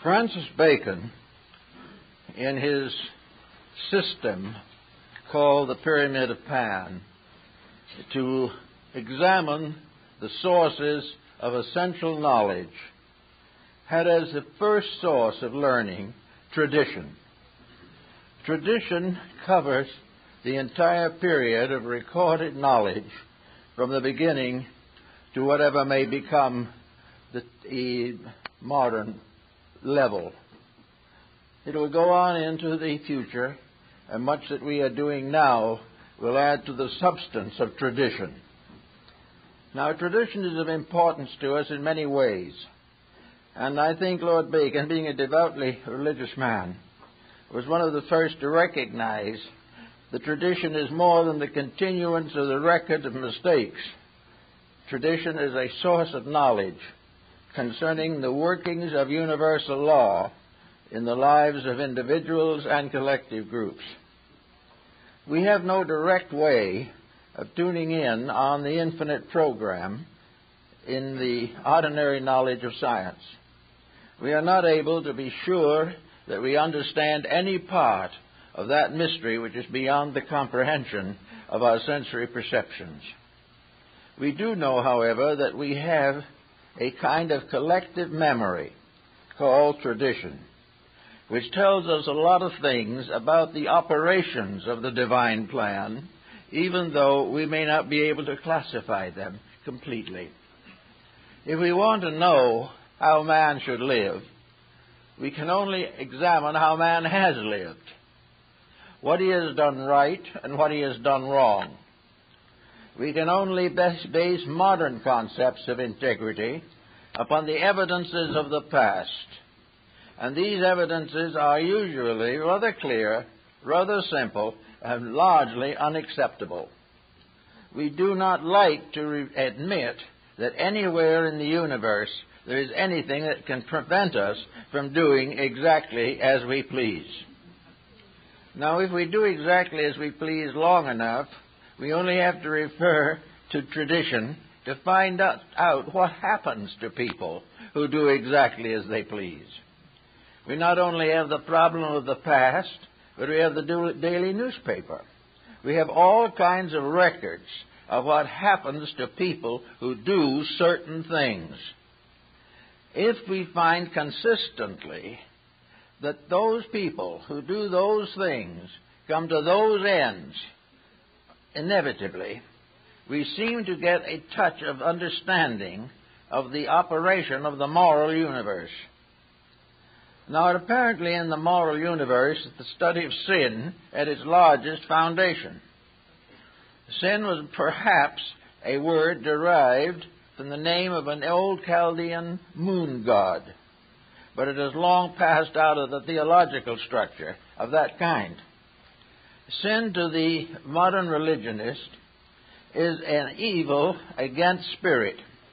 Francis Bacon, in his system called the Pyramid of Pan, to examine the sources of essential knowledge, had as the first source of learning tradition. Tradition covers the entire period of recorded knowledge from the beginning to whatever may become the modern level. It will go on into the future, and much that we are doing now will add to the substance of tradition. Now, tradition is of importance to us in many ways, and I think Lord Bacon, being a devoutly religious man, was one of the first to recognize that tradition is more than the continuance of the record of mistakes. Tradition is a source of knowledge concerning the workings of universal law in the lives of individuals and collective groups. We have no direct way of tuning in on the infinite program in the ordinary knowledge of science. We are not able to be sure that we understand any part of that mystery which is beyond the comprehension of our sensory perceptions. We do know, however, that we have a kind of collective memory called tradition, which tells us a lot of things about the operations of the divine plan, even though we may not be able to classify them completely. If we want to know how man should live, we can only examine how man has lived, what he has done right and what he has done wrong. We can only base modern concepts of integrity upon the evidences of the past. And these evidences are usually rather clear, rather simple, and largely unacceptable. We do not like to admit that anywhere in the universe there is anything that can prevent us from doing exactly as we please. Now, if we do exactly as we please long enough, we only have to refer to tradition to find out what happens to people who do exactly as they please. We not only have the problem of the past, but we have the daily newspaper. We have all kinds of records of what happens to people who do certain things. If we find consistently that those people who do those things come to those ends, inevitably, we seem to get a touch of understanding of the operation of the moral universe. Now, apparently in the moral universe, the study of sin at its largest foundation. Sin was perhaps a word derived from the name of an old Chaldean moon god, but it has long passed out of the theological structure of that kind. Sin to the modern religionist is an evil against spirit.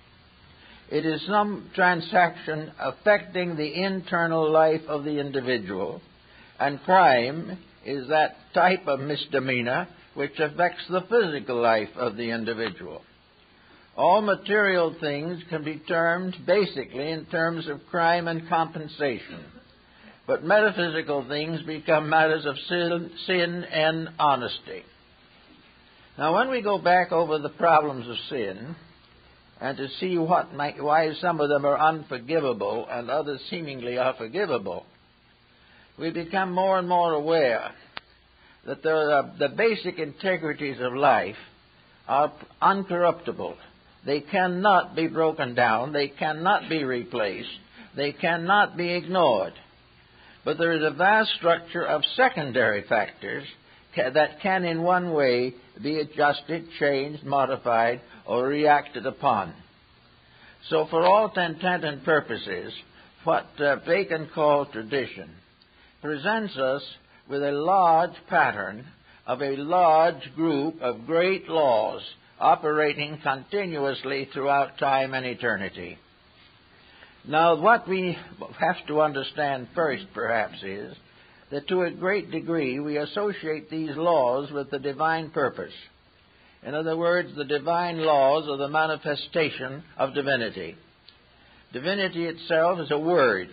It is some transaction affecting the internal life of the individual, and crime is that type of misdemeanor which affects the physical life of the individual. All material things can be termed basically in terms of crime and compensation, but metaphysical things become matters of sin and honesty. Now, when we go back over the problems of sin, and to see why some of them are unforgivable and others seemingly are forgivable, we become more and more aware that the basic integrities of life are uncorruptible. They cannot be broken down. They cannot be replaced. They cannot be ignored. But there is a vast structure of secondary factors that can in one way be adjusted, changed, modified, or reacted upon. So for all intent and purposes, what Bacon called tradition presents us with a large pattern of a large group of great laws operating continuously throughout time and eternity. Now, what we have to understand first, perhaps, is that to a great degree we associate these laws with the divine purpose. In other words, the divine laws are the manifestation of divinity. Divinity itself is a word,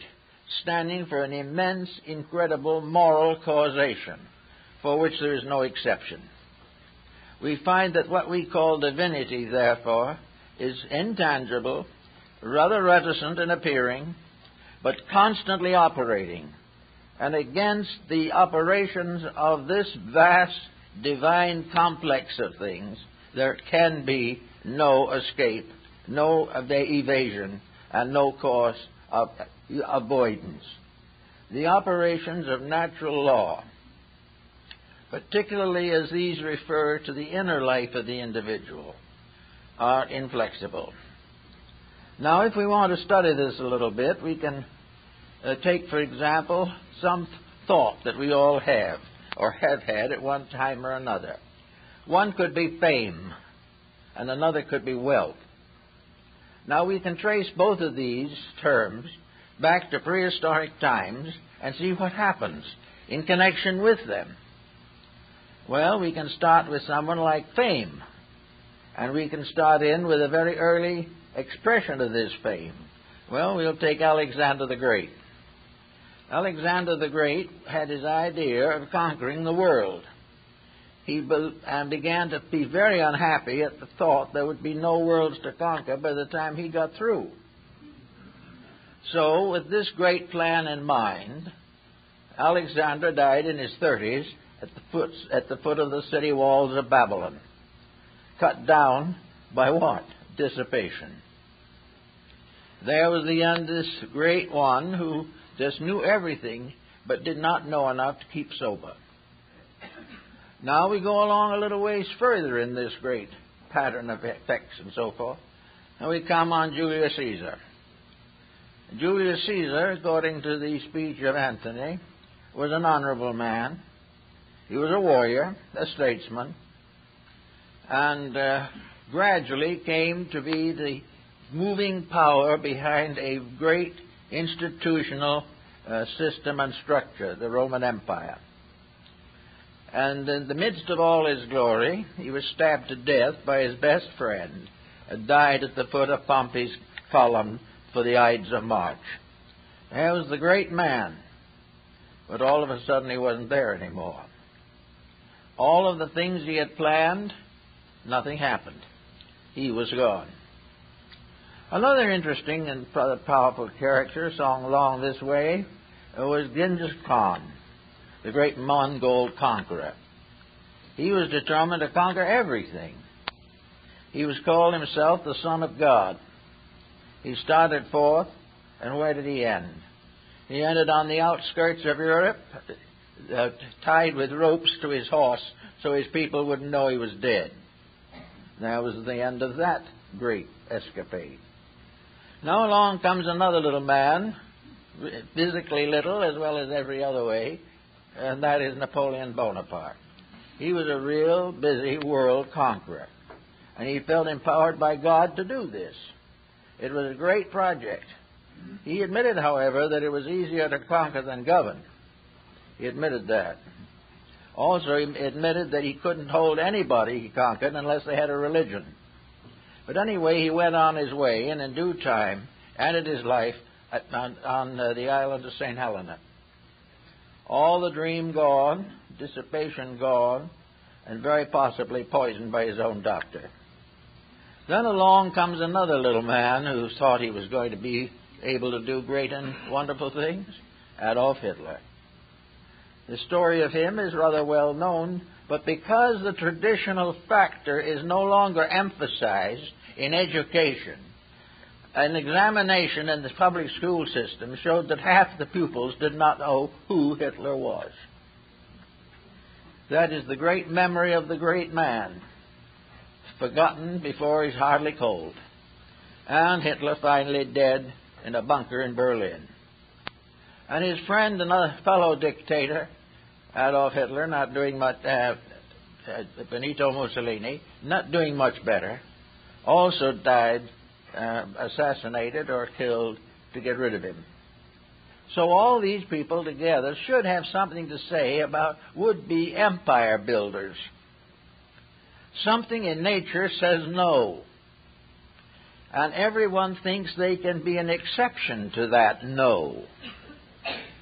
standing for an immense, incredible moral causation, for which there is no exception. We find that what we call divinity, therefore, is intangible, rather reticent in appearing, but constantly operating. And against the operations of this vast divine complex of things, there can be no escape, no evasion, and no course of avoidance. The operations of natural law, particularly as these refer to the inner life of the individual, are inflexible. Now, if we want to study this a little bit, we can take, for example, some thought that we all have or have had at one time or another. One could be fame, and another could be wealth. Now, we can trace both of these terms back to prehistoric times and see what happens in connection with them. Well, we can start with someone like fame, and we can start in with a very early expression of this fame. Well, we'll take Alexander the Great. Alexander the Great had his idea of conquering the world. He began to be very unhappy at the thought there would be no worlds to conquer by the time he got through. So, with this great plan in mind, Alexander died in his 30s at the foot of the city walls of Babylon, cut down by what? Dissipation. There was the end of this great one who just knew everything but did not know enough to keep sober. Now we go along a little ways further in this great pattern of effects and so forth, and we come on Julius Caesar. Julius Caesar, according to the speech of Antony, was an honorable man. He was a warrior, a statesman, and gradually came to be the moving power behind a great institutional system and structure, the Roman Empire. And in the midst of all his glory, he was stabbed to death by his best friend and died at the foot of Pompey's column for the Ides of March. There was the great man, but all of a sudden he wasn't there anymore. All of the things he had planned, nothing happened. He was gone. Another interesting and powerful character sung along this way was Genghis Khan, the great Mongol conqueror. He was determined to conquer everything. He was called himself the Son of God. He started forth, and where did he end? He ended on the outskirts of Europe, tied with ropes to his horse so his people wouldn't know he was dead. That was the end of that great escapade. Now along comes another little man, physically little as well as every other way, and that is Napoleon Bonaparte. He was a real busy world conqueror, and he felt empowered by God to do this. It was a great project. He admitted, however, that it was easier to conquer than govern. He admitted that. Also, he admitted that he couldn't hold anybody he conquered unless they had a religion. But anyway, he went on his way, and in due time ended his life on the island of St. Helena. All the dream gone, dissipation gone, and very possibly poisoned by his own doctor. Then along comes another little man who thought he was going to be able to do great and wonderful things, Adolf Hitler. The story of him is rather well known, but because the traditional factor is no longer emphasized in education, an examination in the public school system showed that half the pupils did not know who Hitler was. That is the great memory of the great man, forgotten before he's hardly cold. And Hitler finally dead in a bunker in Berlin. And his friend, another fellow dictator, Adolf Hitler, not doing much, Benito Mussolini, not doing much better, also died assassinated or killed to get rid of him. So all these people together should have something to say about would-be empire builders. Something in nature says no. And everyone thinks they can be an exception to that no.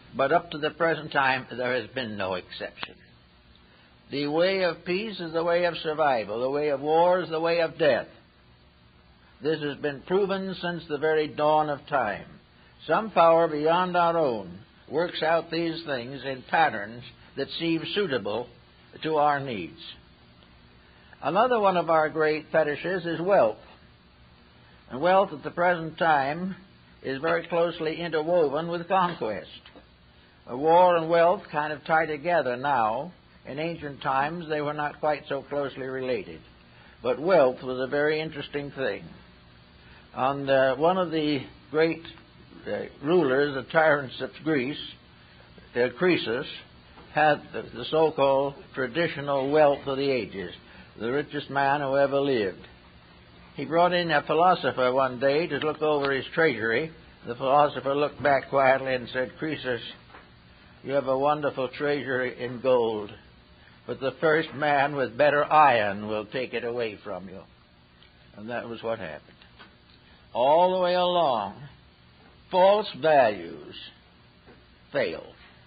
But up to the present time, there has been no exception. The way of peace is the way of survival. The way of war is the way of death. This has been proven since the very dawn of time. Some power beyond our own works out these things in patterns that seem suitable to our needs. Another one of our great fetishes is wealth. And wealth at the present time is very closely interwoven with conquest. War and wealth kind of tie together now. In ancient times, they were not quite so closely related. But wealth was a very interesting thing. And one of the great rulers, the tyrants of Greece, Croesus, had the so-called traditional wealth of the ages, the richest man who ever lived. He brought in a philosopher one day to look over his treasury. The philosopher looked back quietly and said, "Croesus, you have a wonderful treasury in gold, but the first man with better iron will take it away from you." And that was what happened. All the way along, false values fail.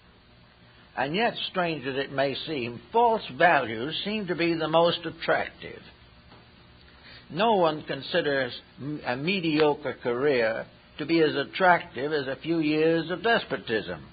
And yet, strange as it may seem, false values seem to be the most attractive. No one considers a mediocre career to be as attractive as a few years of despotism.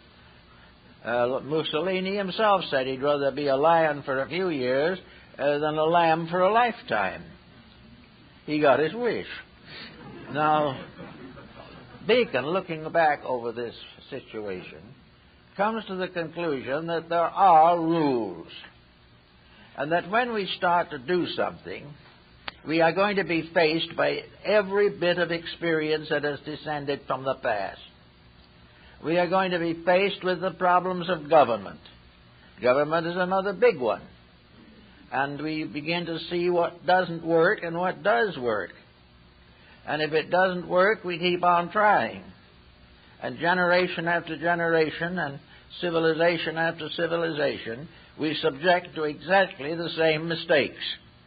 Mussolini himself said he'd rather be a lion for a few years than a lamb for a lifetime. He got his wish. Now, Bacon, looking back over this situation, comes to the conclusion that there are rules, and that when we start to do something, we are going to be faced by every bit of experience that has descended from the past. We are going to be faced with the problems of government. Government is another big one. And we begin to see what doesn't work and what does work. And if it doesn't work, we keep on trying. And generation after generation and civilization after civilization, we subject to exactly the same mistakes.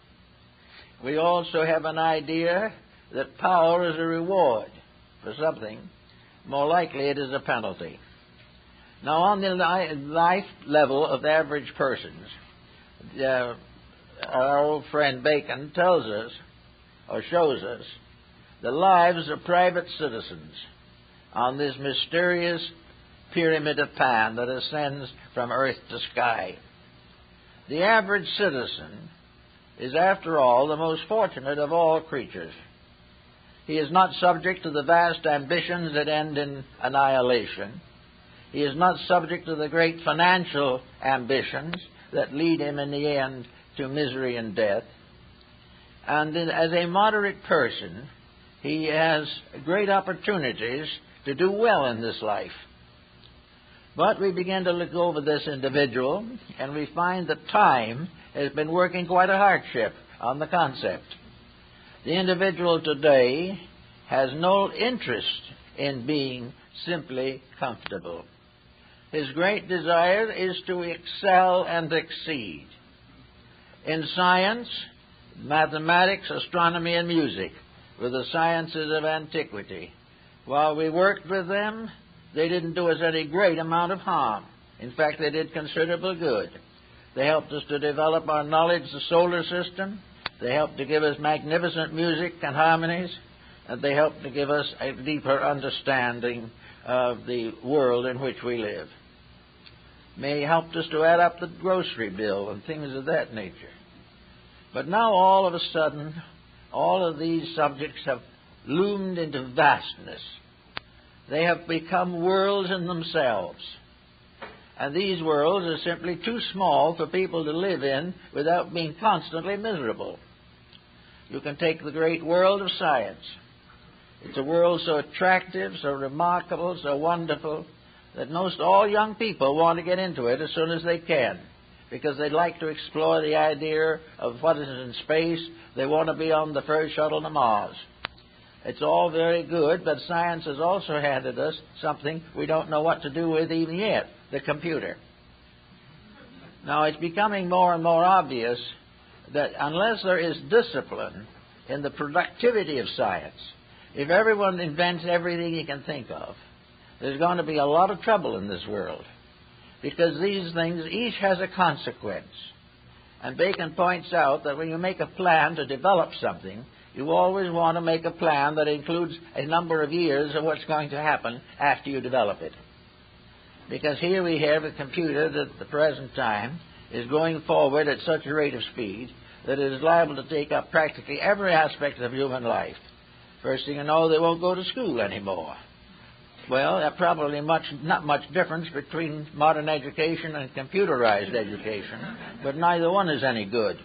We also have an idea that power is a reward for something. More likely it is a penalty. Now, on the life level of average persons, our old friend Bacon tells us, or shows us, the lives of private citizens on this mysterious pyramid of Pan that ascends from earth to sky. The average citizen is, after all, the most fortunate of all creatures. He is not subject to the vast ambitions that end in annihilation. He is not subject to the great financial ambitions that lead him in the end to misery and death. And as a moderate person, he has great opportunities to do well in this life. But we begin to look over this individual, and we find that time has been working quite a hardship on the concept. The individual today has no interest in being simply comfortable. His great desire is to excel and exceed. In science, mathematics, astronomy, and music were the sciences of antiquity. While we worked with them, they didn't do us any great amount of harm. In fact, they did considerable good. They helped us to develop our knowledge of the solar system. They helped to give us magnificent music and harmonies. And they helped to give us a deeper understanding of the world in which we live. They helped us to add up the grocery bill and things of that nature. But now, all of a sudden, all of these subjects have loomed into vastness. They have become worlds in themselves. And these worlds are simply too small for people to live in without being constantly miserable. You can take the great world of science. It's a world so attractive, so remarkable, so wonderful, that most all young people want to get into it as soon as they can, because they'd like to explore the idea of what is in space. They want to be on the first shuttle to Mars. It's all very good, but science has also handed us something we don't know what to do with even yet, the computer. Now, it's becoming more and more obvious that unless there is discipline in the productivity of science, if everyone invents everything he can think of, there's going to be a lot of trouble in this world, because these things, each has a consequence. And Bacon points out that when you make a plan to develop something, you always want to make a plan that includes a number of years of what's going to happen after you develop it. Because here we have a computer that at the present time is going forward at such a rate of speed that it is liable to take up practically every aspect of human life. First thing you know, they won't go to school anymore. Well, there's probably not much difference between modern education and computerized education, but neither one is any good.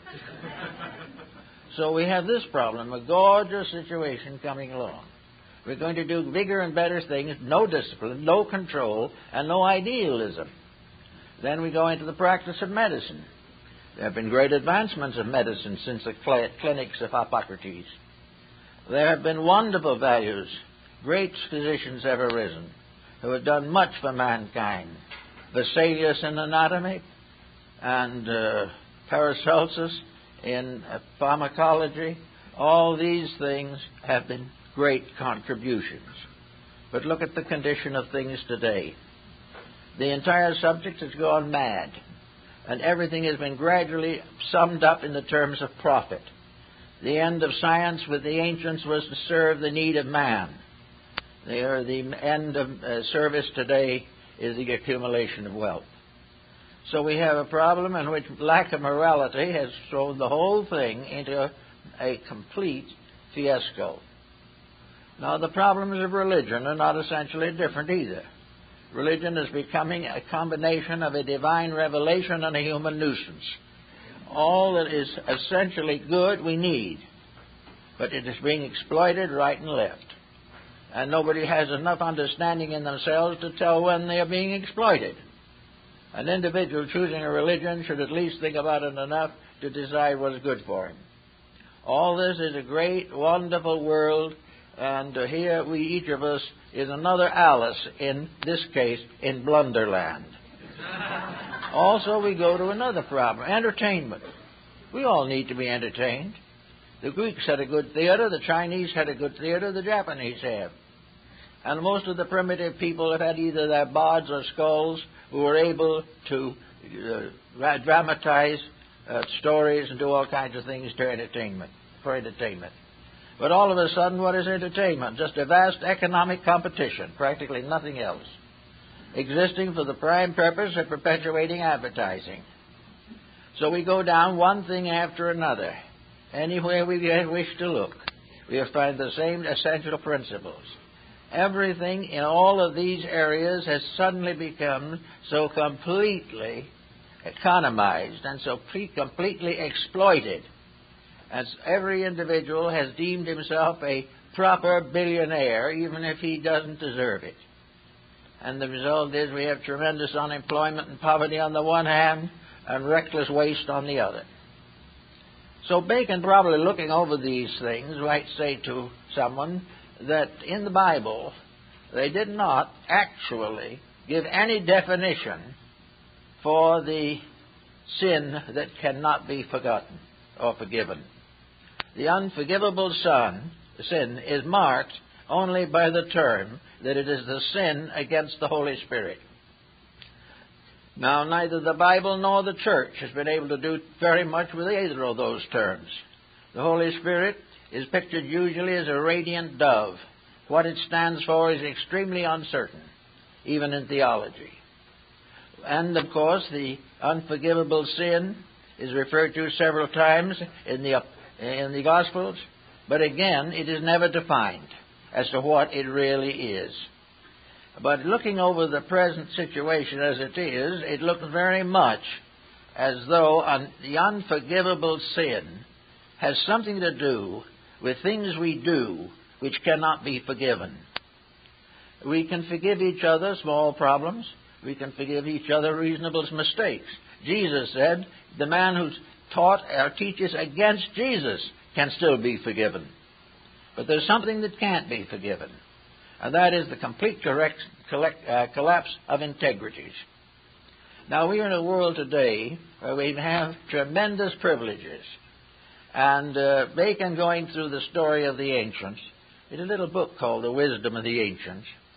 So we have this problem, a gorgeous situation coming along. We're going to do bigger and better things, no discipline, no control, and no idealism. Then we go into the practice of medicine. There have been great advancements of medicine since the clinics of Hippocrates. There have been wonderful values. Great physicians have arisen who have done much for mankind. Vesalius in anatomy and Paracelsus in pharmacology. All these things have been great contributions. But look at the condition of things today. The entire subject has gone mad, and everything has been gradually summed up in the terms of profit. The end of science with the ancients was to serve the need of man. The end of service today is the accumulation of wealth. So we have a problem in which lack of morality has thrown the whole thing into a complete fiasco. Now, the problems of religion are not essentially different either. Religion is becoming a combination of a divine revelation and a human nuisance. All that is essentially good we need, but it is being exploited right and left. And nobody has enough understanding in themselves to tell when they are being exploited. An individual choosing a religion should at least think about it enough to decide what is good for him. All this is a great, wonderful world, and here each of us is another Alice, in this case, in Blunderland. Also, we go to another problem, entertainment. We all need to be entertained. The Greeks had a good theater, the Chinese had a good theater, the Japanese have. And most of the primitive people have had either their bards or skulls who were able to dramatize stories and do all kinds of things for entertainment. But all of a sudden, what is entertainment? Just a vast economic competition, practically nothing else, existing for the prime purpose of perpetuating advertising. So we go down one thing after another. Anywhere we wish to look, we find the same essential principles. Everything in all of these areas has suddenly become so completely economized and so completely exploited, as every individual has deemed himself a proper billionaire, even if he doesn't deserve it. And the result is we have tremendous unemployment and poverty on the one hand, and reckless waste on the other. So Bacon, probably looking over these things, might say to someone that in the Bible they did not actually give any definition for the sin that cannot be forgotten or forgiven. The unforgivable sin is marked only by the term that it is the sin against the Holy Spirit. Now, neither the Bible nor the Church has been able to do very much with either of those terms. The Holy Spirit is pictured usually as a radiant dove. What it stands for is extremely uncertain, even in theology. And, of course, the unforgivable sin is referred to several times in the Gospels, but again, it is never defined as to what it really is. But looking over the present situation as it is, it looks very much as though the unforgivable sin has something to do with things we do which cannot be forgiven. We can forgive each other small problems. We can forgive each other reasonable mistakes. Jesus said the man who taught or teaches against Jesus can still be forgiven. But there's something that can't be forgiven, and that is the complete collapse of integrities. Now, we are in a world today where we have tremendous privileges. And Bacon, going through the story of the ancients, in a little book called The Wisdom of the Ancients,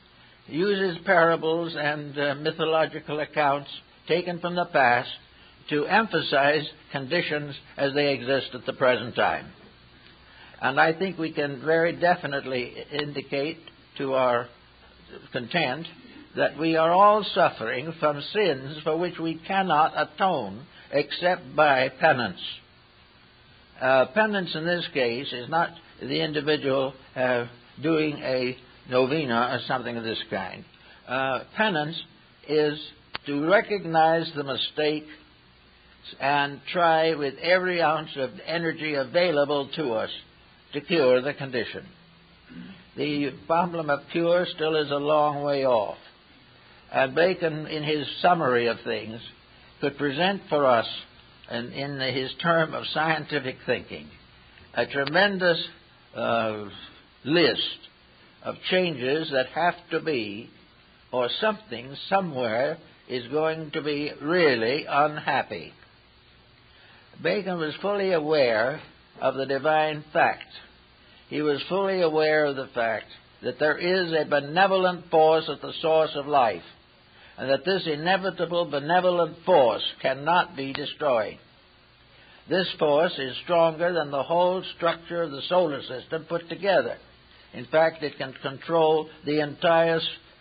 uses parables and mythological accounts taken from the past to emphasize conditions as they exist at the present time. And I think we can very definitely indicate to our content that we are all suffering from sins for which we cannot atone except by penance. Penance in this case is not the individual doing a novena or something of this kind. Penance is to recognize the mistake and try with every ounce of energy available to us to cure the condition. The problem of cure still is a long way off. And Bacon, in his summary of things, could present for us, in his term of scientific thinking, a tremendous list of changes that have to be, or something somewhere is going to be really unhappy. Bacon was fully aware of the divine fact. He was fully aware of the fact that there is a benevolent force at the source of life, and that this inevitable benevolent force cannot be destroyed. This force is stronger than the whole structure of the solar system put together. In fact, it can control the entire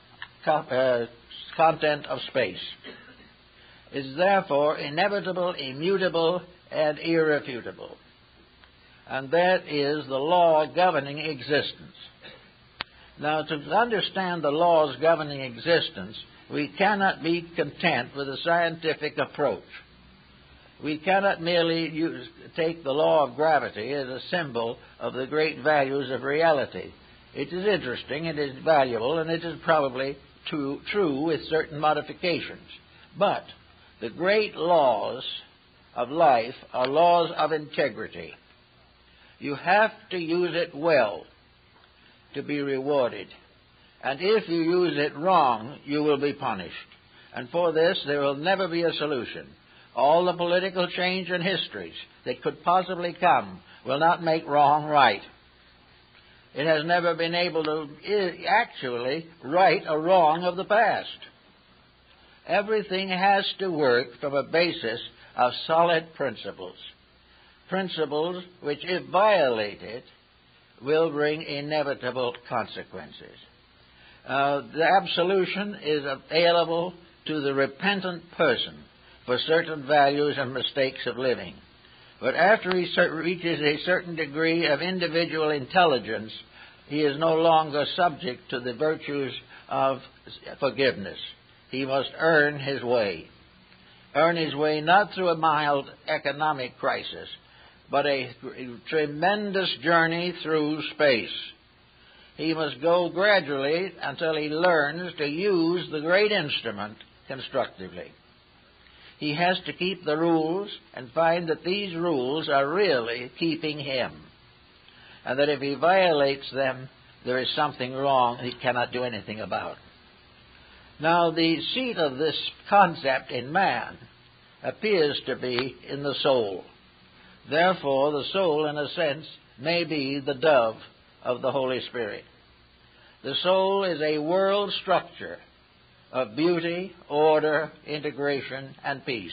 content of space. It is therefore inevitable, immutable, and irrefutable. And that is the law governing existence. Now, to understand the laws governing existence, we cannot be content with a scientific approach. We cannot merely take the law of gravity as a symbol of the great values of reality. It is interesting, it is valuable, and it is probably true with certain modifications. But the great laws of life are laws of integrity. You have to use it well to be rewarded. And if you use it wrong, you will be punished. And for this, there will never be a solution. All the political change in histories that could possibly come will not make wrong right. It has never been able to actually right a wrong of the past. Everything has to work from a basis of solid principles. Principles which, if violated, will bring inevitable consequences. The absolution is available to the repentant person for certain values and mistakes of living. But after he reaches a certain degree of individual intelligence, he is no longer subject to the virtues of forgiveness. He must earn his way. Earn his way not through a mild economic crisis, but a tremendous journey through space. He must go gradually until he learns to use the great instrument constructively. He has to keep the rules and find that these rules are really keeping him, and that if he violates them, there is something wrong he cannot do anything about. Now, the seat of this concept in man appears to be in the soul. Therefore, the soul, in a sense, may be the dove of the Holy Spirit. The soul is a world structure of beauty, order, integration, and peace.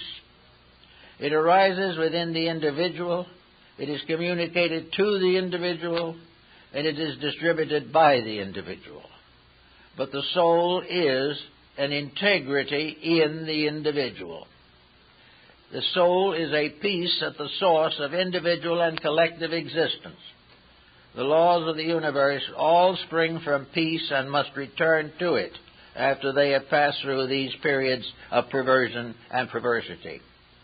It arises within the individual, it is communicated to the individual, and it is distributed by the individual. But the soul is an integrity in the individual. The soul is a peace at the source of individual and collective existence. The laws of the universe all spring from peace and must return to it after they have passed through these periods of perversion and perversity.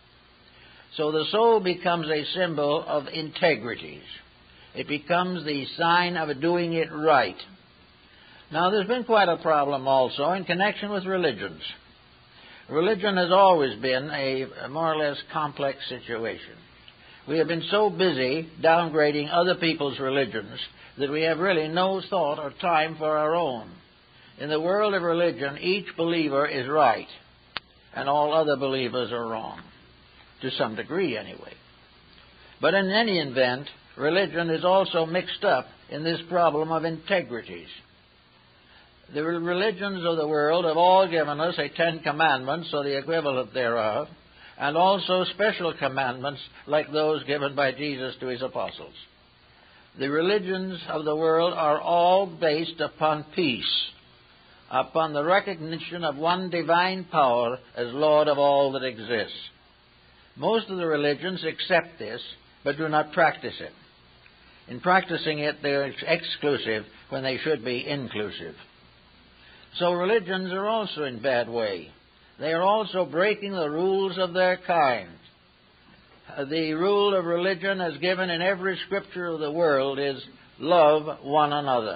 So the soul becomes a symbol of integrities. It becomes the sign of doing it right. Now, there's been quite a problem also in connection with religions. Religion has always been a more or less complex situation. We have been so busy downgrading other people's religions that we have really no thought or time for our own. In the world of religion, each believer is right, and all other believers are wrong, to some degree anyway. But in any event, religion is also mixed up in this problem of integrities. The religions of the world have all given us a 10 Commandments, or the equivalent thereof, and also special commandments like those given by Jesus to his apostles. The religions of the world are all based upon peace, upon the recognition of one divine power as Lord of all that exists. Most of the religions accept this, but do not practice it. In practicing it, they are exclusive when they should be inclusive. So religions are also in bad way. They are also breaking the rules of their kind. The rule of religion as given in every scripture of the world is love one another.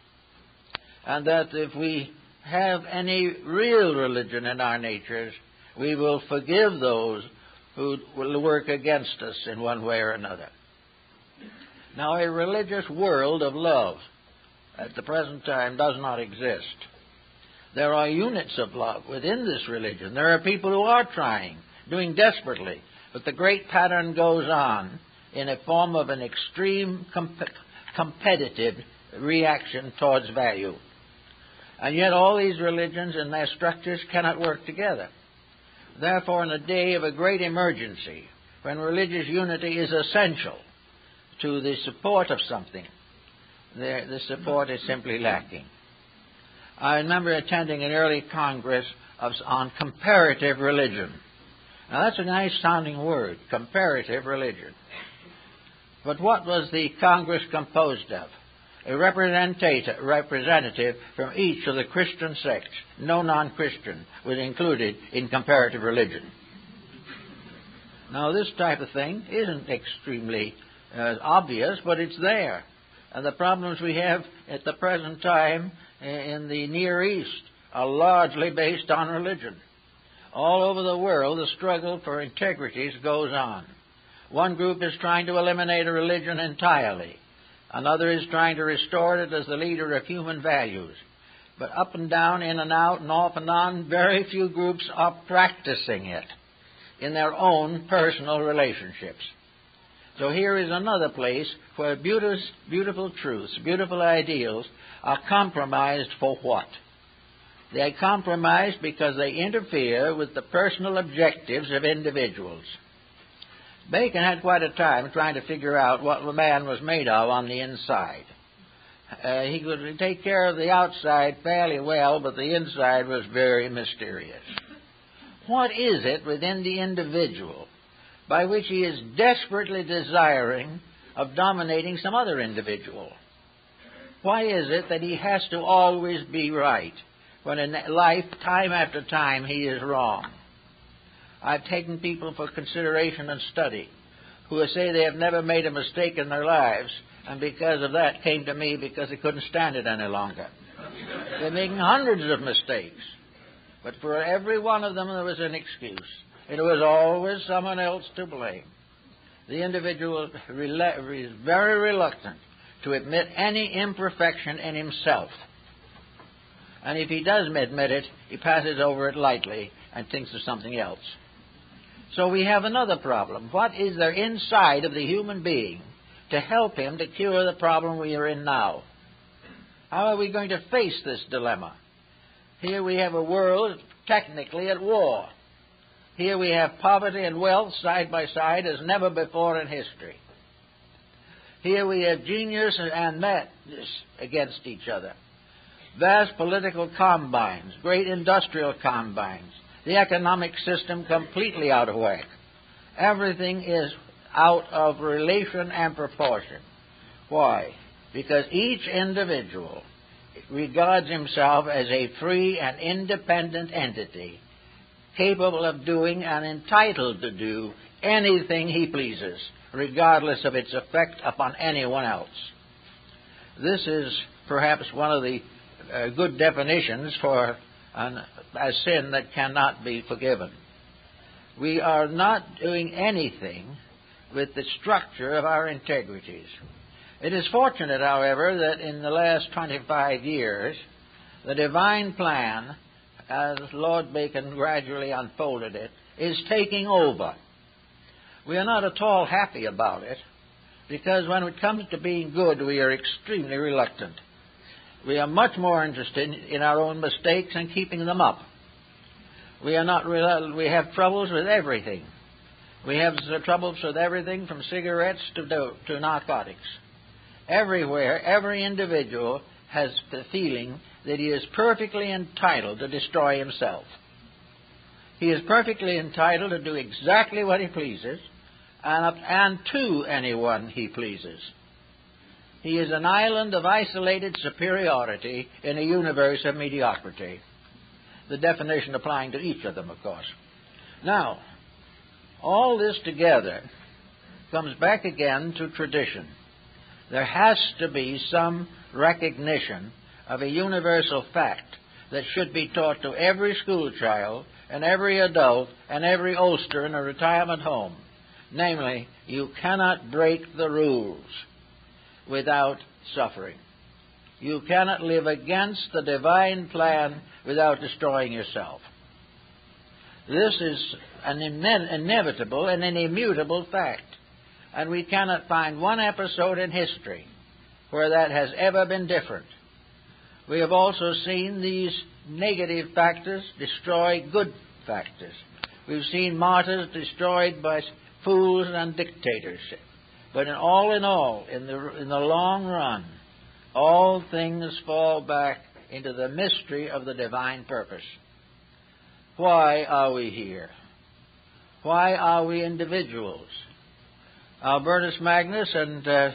And that if we have any real religion in our natures, we will forgive those who will work against us in one way or another. Now, a religious world of love at the present time does not exist. There are units of love within this religion. There are people who are trying, doing desperately, but the great pattern goes on in a form of an extreme competitive reaction towards value. And yet all these religions and their structures cannot work together. Therefore, in a day of a great emergency, when religious unity is essential to the support of something, the support is simply lacking. I remember attending an early congress on comparative religion. Now, that's a nice-sounding word, comparative religion. But what was the Congress composed of? A representative from each of the Christian sects. No non-Christian was included in comparative religion. Now, this type of thing isn't extremely obvious, but it's there. And the problems we have at the present time in the Near East are largely based on religion. All over the world, the struggle for integrities goes on. One group is trying to eliminate a religion entirely. Another is trying to restore it as the leader of human values. But up and down, in and out, and off and on, very few groups are practicing it in their own personal relationships. So here is another place where beautiful truths, beautiful ideals are compromised for what? They are compromised because they interfere with the personal objectives of individuals. Bacon had quite a time trying to figure out what the man was made of on the inside. He could take care of the outside fairly well, but the inside was very mysterious. What is it within the individual by which he is desperately desiring of dominating some other individual? Why is it that he has to always be right, when in life, time after time, he is wrong? I've taken people for consideration and study who say they have never made a mistake in their lives, and because of that came to me because they couldn't stand it any longer. They're making hundreds of mistakes, but for every one of them there was an excuse. It was always someone else to blame. The individual is very reluctant to admit any imperfection in himself. And if he does admit it, he passes over it lightly and thinks of something else. So we have another problem. What is there inside of the human being to help him to cure the problem we are in now? How are we going to face this dilemma? Here we have a world technically at war. Here we have poverty and wealth side by side as never before in history. Here we have genius and madness against each other. Vast political combines, great industrial combines, the economic system completely out of whack. Everything is out of relation and proportion. Why? Because each individual regards himself as a free and independent entity, capable of doing and entitled to do anything he pleases, regardless of its effect upon anyone else. This is perhaps one of the good definitions for a sin that cannot be forgiven. We are not doing anything with the structure of our integrities. It is fortunate, however, that in the last 25 years, the divine plan, as Lord Bacon gradually unfolded it, is taking over. We are not at all happy about it, because when it comes to being good, we are extremely reluctant. We are much more interested in our own mistakes and keeping them up. We have troubles with everything. We have troubles with everything from cigarettes to narcotics. Everywhere, every individual has the feeling that he is perfectly entitled to destroy himself. He is perfectly entitled to do exactly what he pleases and to anyone he pleases. He is an island of isolated superiority in a universe of mediocrity. The definition applying to each of them, of course. Now, all this together comes back again to tradition. There has to be some recognition of a universal fact that should be taught to every school child and every adult and every oldster in a retirement home. Namely, you cannot break the rules without suffering. You cannot live against the divine plan without destroying yourself. This is an inevitable and an immutable fact. And we cannot find one episode in history where that has ever been different. We have also seen these negative factors destroy good factors. We've seen martyrs destroyed by fools and dictatorship. But in all, in the long run, all things fall back into the mystery of the divine purpose. Why are we here? Why are we individuals? Albertus Magnus and the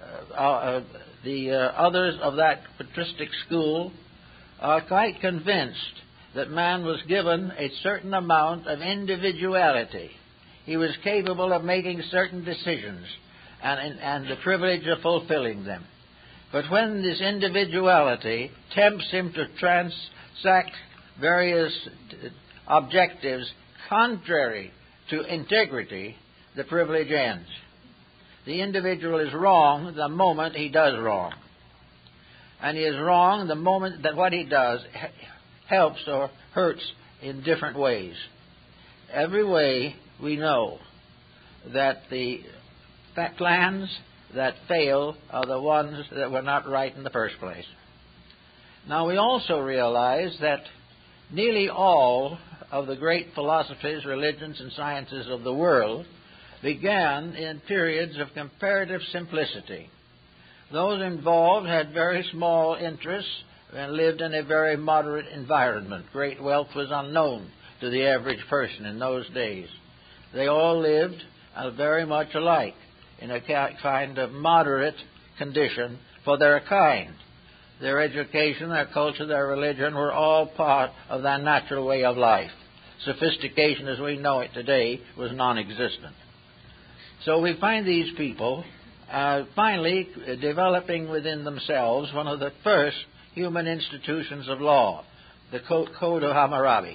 others of that patristic school are quite convinced that man was given a certain amount of individuality. He was capable of making certain decisions and the privilege of fulfilling them. But when this individuality tempts him to transact various objectives contrary to integrity, the privilege ends. The individual is wrong the moment he does wrong. And he is wrong the moment that what he does helps or hurts in different ways. Every way we know that the plans that fail are the ones that were not right in the first place. Now we also realize that nearly all of the great philosophies, religions, and sciences of the world began in periods of comparative simplicity. Those involved had very small interests and lived in a very moderate environment. Great wealth was unknown to the average person in those days. They all lived very much alike in a kind of moderate condition for their kind. Their education, their culture, their religion were all part of their natural way of life. Sophistication as we know it today was non-existent. So we find these people finally developing within themselves one of the first human institutions of law, the Code of Hammurabi.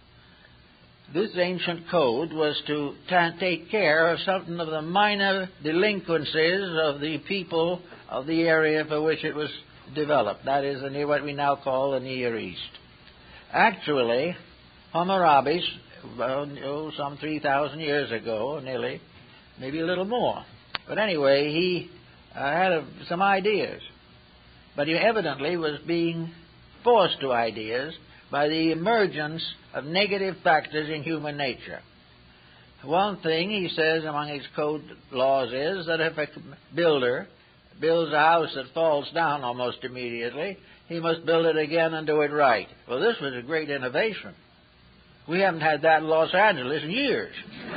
This ancient code was to take care of certain of the minor delinquencies of the people of the area for which it was developed. That is what we now call the Near East. Actually, Hammurabi, some 3,000 years ago, nearly, maybe a little more. But anyway, he had some ideas. But he evidently was being forced to ideas by the emergence of negative factors in human nature. One thing he says among his code laws is that if a builder builds a house that falls down almost immediately, he must build it again and do it right. Well, this was a great innovation. We haven't had that in Los Angeles in years.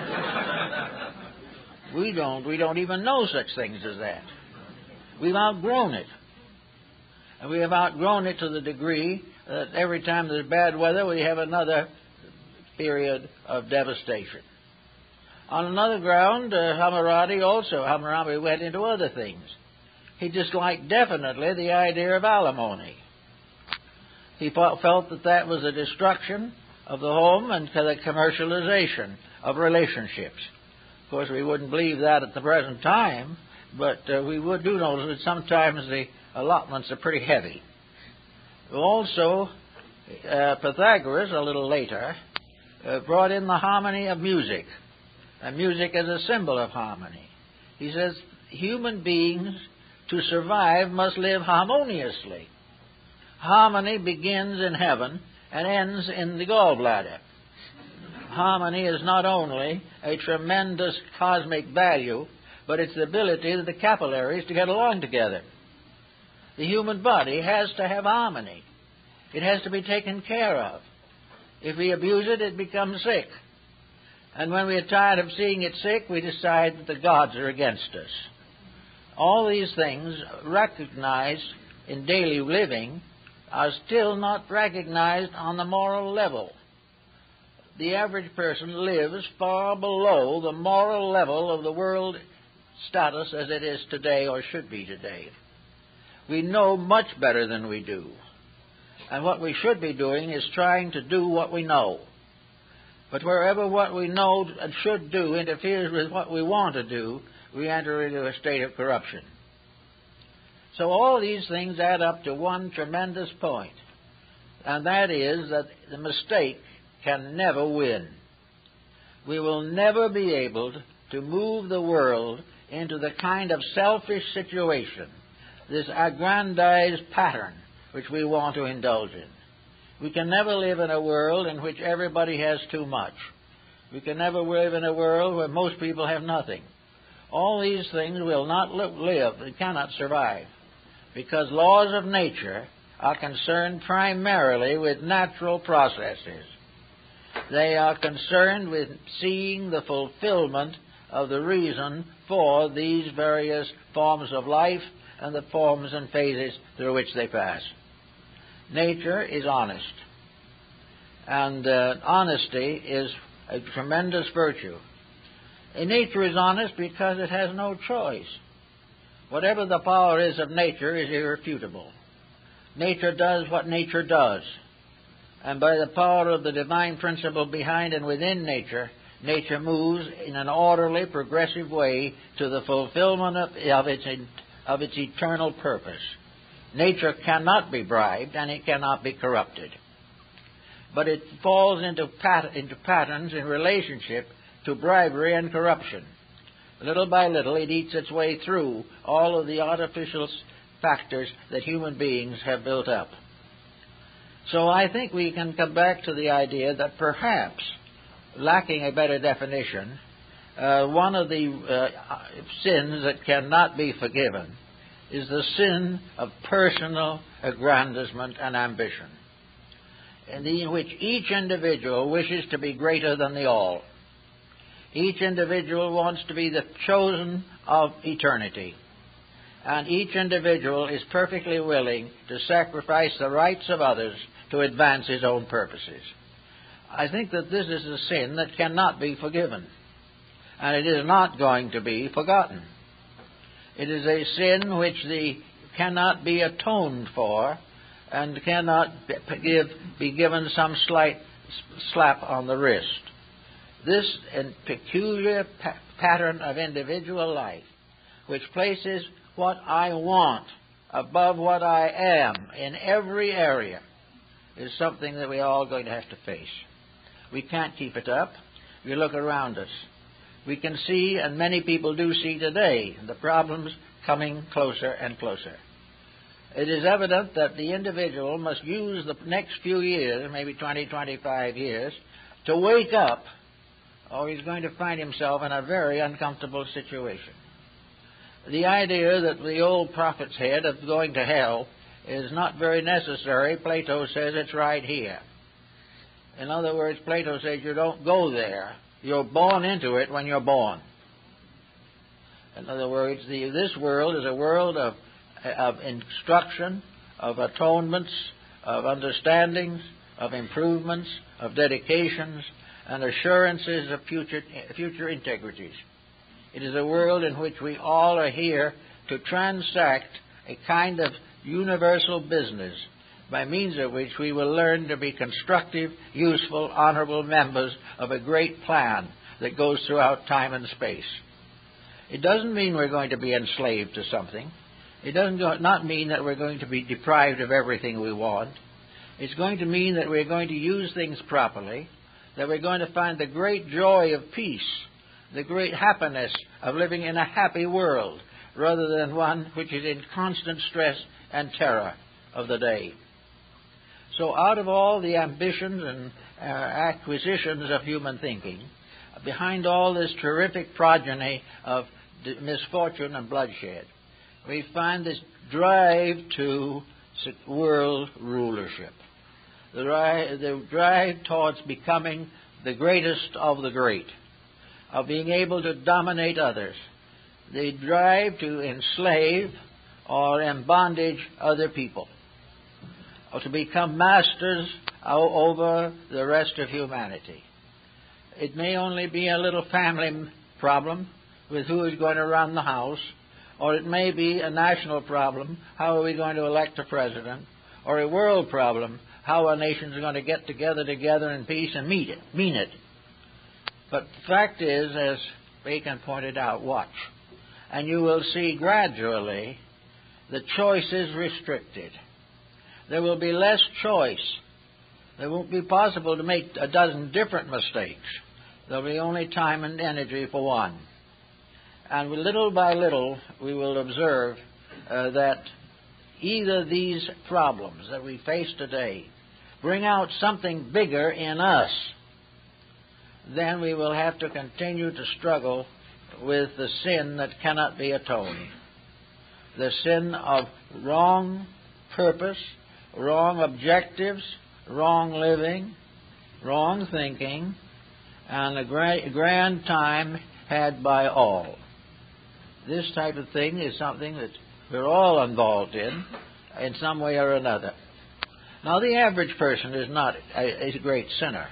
We don't even know such things as that. We've outgrown it. And we have outgrown it to the degree that every time there's bad weather, we have another period of devastation. On another ground, Hammurabi went into other things. He disliked definitely the idea of alimony. He felt that was a destruction of the home and the commercialization of relationships. Of course, we wouldn't believe that at the present time, but we do know that sometimes the allotments are pretty heavy. Also, Pythagoras, a little later, brought in the harmony of music, and music as a symbol of harmony. He says human beings, to survive, must live harmoniously. Harmony begins in heaven and ends in the gallbladder. Harmony is not only a tremendous cosmic value, but it's the ability of the capillaries to get along together. The human body has to have harmony. It has to be taken care of. If we abuse it, it becomes sick. And when we are tired of seeing it sick, we decide that the gods are against us. All these things recognized in daily living are still not recognized on the moral level. The average person lives far below the moral level of the world status as it is today or should be today. We know much better than we do. And what we should be doing is trying to do what we know. But wherever what we know and should do interferes with what we want to do, we enter into a state of corruption. So all these things add up to one tremendous point, and that is that the mistake can never win. We will never be able to move the world into the kind of selfish situation, this aggrandized pattern which we want to indulge in. We can never live in a world in which everybody has too much. We can never live in a world where most people have nothing. All these things will not live, they cannot survive, because laws of nature are concerned primarily with natural processes. They are concerned with seeing the fulfillment of the reason for these various forms of life and the forms and phases through which they pass. Nature is honest, and honesty is a tremendous virtue. And nature is honest because it has no choice. Whatever the power is of nature is irrefutable. Nature does what nature does, and by the power of the divine principle behind and within nature, nature moves in an orderly, progressive way to the fulfillment of its eternal purpose. Nature cannot be bribed, and it cannot be corrupted. But it falls into patterns in relationship to bribery and corruption. Little by little, it eats its way through all of the artificial factors that human beings have built up. So I think we can come back to the idea that perhaps, lacking a better definition, one of the sins that cannot be forgiven is the sin of personal aggrandizement and ambition, in which each individual wishes to be greater than the all. Each individual wants to be the chosen of eternity, and each individual is perfectly willing to sacrifice the rights of others to advance his own purposes. I think that this is a sin that cannot be forgiven, and it is not going to be forgotten. It is a sin which cannot be atoned for and cannot be given some slight slap on the wrist. This peculiar pattern of individual life, which places what I want above what I am in every area, is something that we're all going to have to face. We can't keep it up. We look around us. We can see, and many people do see today, the problems coming closer and closer. It is evident that the individual must use the next few years, maybe 20, 25 years, to wake up, or he's going to find himself in a very uncomfortable situation. The idea that the old prophet's head of going to hell is not very necessary. Plato says it's right here. In other words, Plato says you don't go there. You're born into it when you're born. In other words, this world is a world of instruction, of atonements, of understandings, of improvements, of dedications, and assurances of future integrities. It is a world in which we all are here to transact a kind of universal business by means of which we will learn to be constructive, useful, honorable members of a great plan that goes throughout time and space. It doesn't mean we're going to be enslaved to something. It does not mean that we're going to be deprived of everything we want. It's going to mean that we're going to use things properly, that we're going to find the great joy of peace, the great happiness of living in a happy world, rather than one which is in constant stress and terror of the day. So out of all the ambitions and acquisitions of human thinking, behind all this terrific progeny of misfortune and bloodshed, we find this drive to world rulership. The drive towards becoming the greatest of the great, of being able to dominate others. The drive to enslave or in bondage other people, or to become masters over the rest of humanity. It may only be a little family problem with who is going to run the house, or it may be a national problem, how are we going to elect a president, or a world problem, how a nation is going to get together in peace and mean it. But the fact is, as Bacon pointed out, watch, and you will see gradually the choice is restricted. There will be less choice. It won't be possible to make a dozen different mistakes. There will be only time and energy for one. And little by little, we will observe that either these problems that we face today bring out something bigger in us, then we will have to continue to struggle with the sin that cannot be atoned. The sin of wrong purpose, wrong objectives, wrong living, wrong thinking, and a grand time had by all. This type of thing is something that we're all involved in some way or another. Now, the average person is not a great sinner.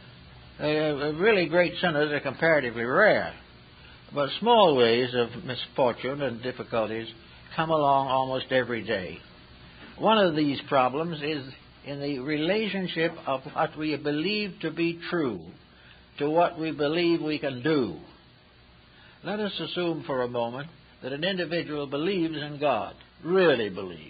Really great sinners are comparatively rare. But small ways of misfortune and difficulties come along almost every day. One of these problems is in the relationship of what we believe to be true to what we believe we can do. Let us assume for a moment that an individual believes in God, really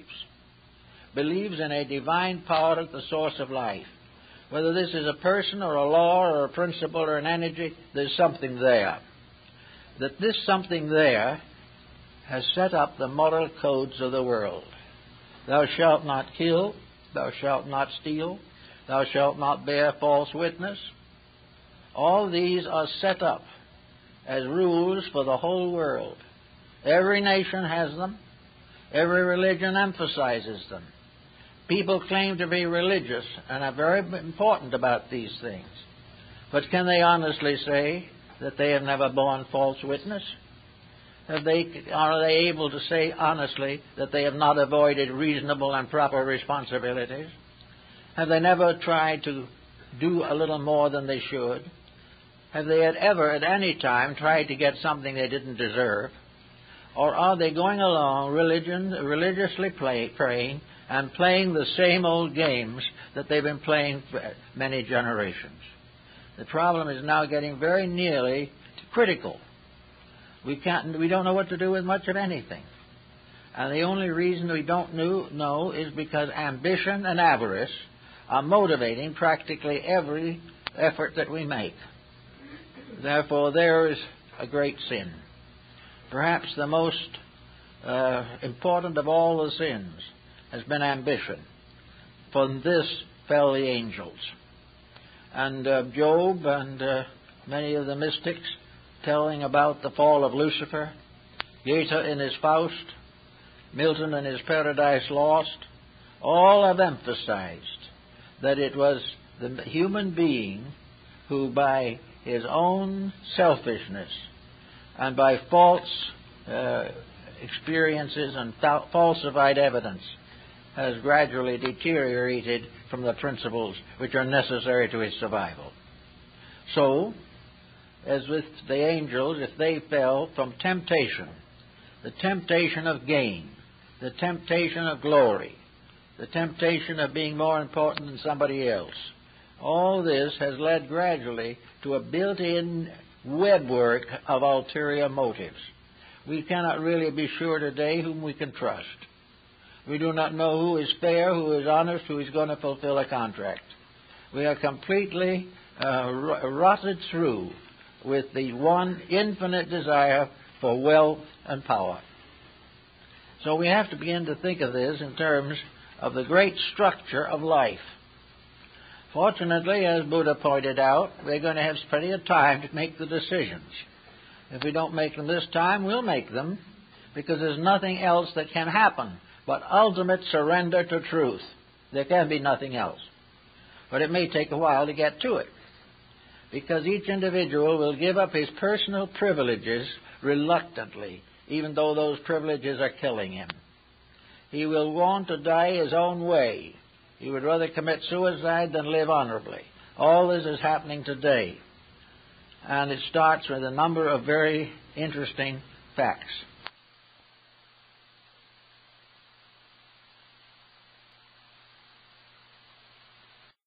believes in a divine power at the source of life. Whether this is a person or a law or a principle or an energy, there's something there. That this something there has set up the moral codes of the world. Thou shalt not kill, thou shalt not steal, thou shalt not bear false witness. All these are set up as rules for the whole world. Every nation has them. Every religion emphasizes them. People claim to be religious and are very important about these things. But can they honestly say that they have never borne false witness? Are they able to say honestly that they have not avoided reasonable and proper responsibilities? Have they never tried to do a little more than they should? Have they ever at any time tried to get something they didn't deserve? Or are they going along religiously praying and playing the same old games that they've been playing for many generations? The problem is now getting very nearly critical. We don't know what to do with much of anything. And the only reason we don't know is because ambition and avarice are motivating practically every effort that we make. Therefore, there is a great sin. Perhaps the most important of all the sins has been ambition. From this fell the angels. And Job and many of the mystics telling about the fall of Lucifer, Goethe in his Faust, Milton in his Paradise Lost, all have emphasized that it was the human being who, by his own selfishness and by false experiences and falsified evidence, has gradually deteriorated from the principles which are necessary to his survival. So, as with the angels, if they fell from temptation, the temptation of gain, the temptation of glory, the temptation of being more important than somebody else, all this has led gradually to a built-in webwork of ulterior motives. We cannot really be sure today whom we can trust. We do not know who is fair, who is honest, who is going to fulfill a contract. We are completely rotted through with the one infinite desire for wealth and power. So we have to begin to think of this in terms of the great structure of life. Fortunately, as Buddha pointed out, we're going to have plenty of time to make the decisions. If we don't make them this time, we'll make them, because there's nothing else that can happen but ultimate surrender to truth. There can be nothing else. But it may take a while to get to it, because each individual will give up his personal privileges reluctantly, even though those privileges are killing him. He will want to die his own way. He would rather commit suicide than live honorably. All this is happening today. And it starts with a number of very interesting facts.